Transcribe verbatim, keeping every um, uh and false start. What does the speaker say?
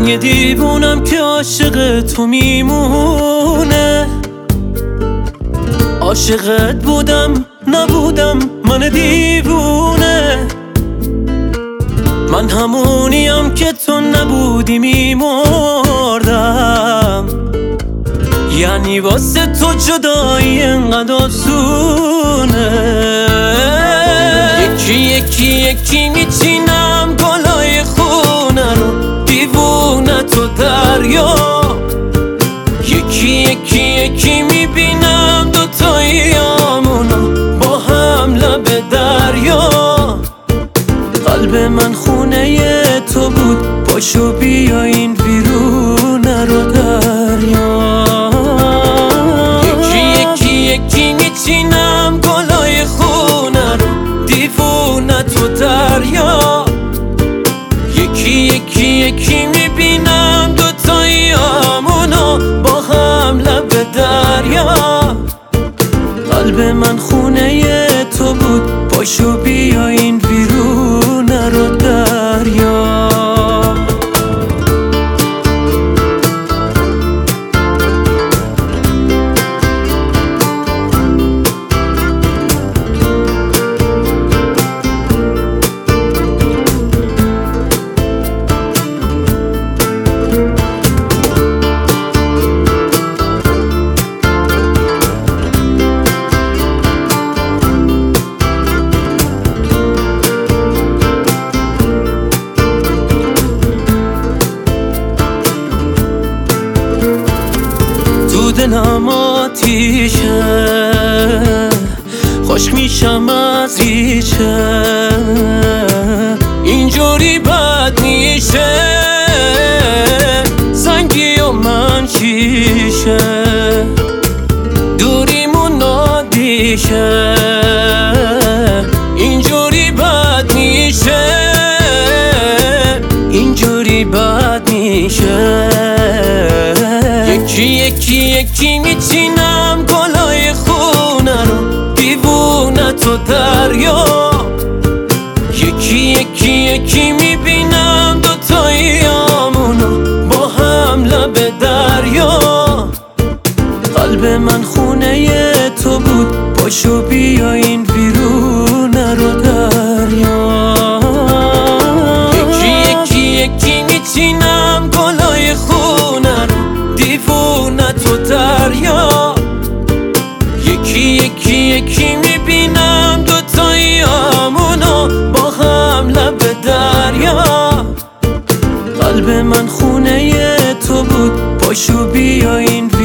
من یه دیوونم که عاشق تو میمونه. عاشقت بودم نبودم من دیوونه. من همونیم که تو نبودی میمردم. یعنی واسه تو جدایی انقدر آسونه. یکی یکی یکی میچینم گلای خونه رو، دیوونه تو دریا. یکی یکی یکی میبینم دوتاییامونو با هم لب دریا. قلب من خونه تو بود، پاشو بیا این ویرونه رو دریا. یکی یکی یکی میچینم گلای خونه رو، دیوونه تو دریا. یکی یکی یکی میبینم دوتاییامونو با هم لب دریا. قلب من خونه تو بود، پاشو بیا این ویرونه رو دریا. دلم آتیشه، خوش میشم از ریشه. اینجوری بد میشه، زنگی و من شیشه. دوریمون نادیشه، اینجوری بد میشه. اینجوری بد میشه. یکی یکی یکی میچینم گلای خونه رو، دیوونه تو دریا. یکی یکی یکی میبینم دوتاییامونو با هم لب دریا. قلب من خونه تو بود، پاشو بیا این ویرونه رو دریا. یکی یکی یکی میچینم گلای خونه رو، دیوونه تو دریا. یکی یکی یکی میبینم دوتاییامونو با هم لب دریا. قلب من خونه تو بود، پاشو بیا این